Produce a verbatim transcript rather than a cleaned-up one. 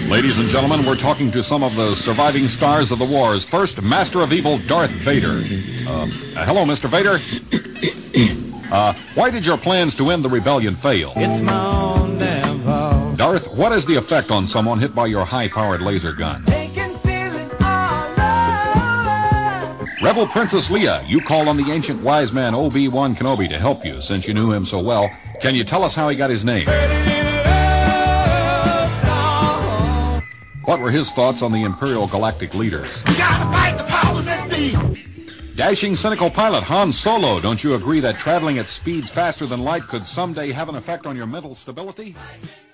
Ladies and gentlemen, we're talking to some of the surviving stars of the wars. First, Master of Evil, Darth Vader. Uh, uh, hello, Mister Vader. Uh, why did your plans to end the rebellion fail? It's my own damn fault. Darth, what is the effect on someone hit by your high-powered laser gun? They can feel it all over. Rebel Princess Leia, you called on the ancient wise man Obi-Wan Kenobi to help you since you knew him so well. Can you tell us how he got his name? What were his thoughts on the Imperial Galactic leaders? We gotta fight the powers that be. Dashing, cynical pilot Han Solo, don't you agree that traveling at speeds faster than light could someday have an effect on your mental stability?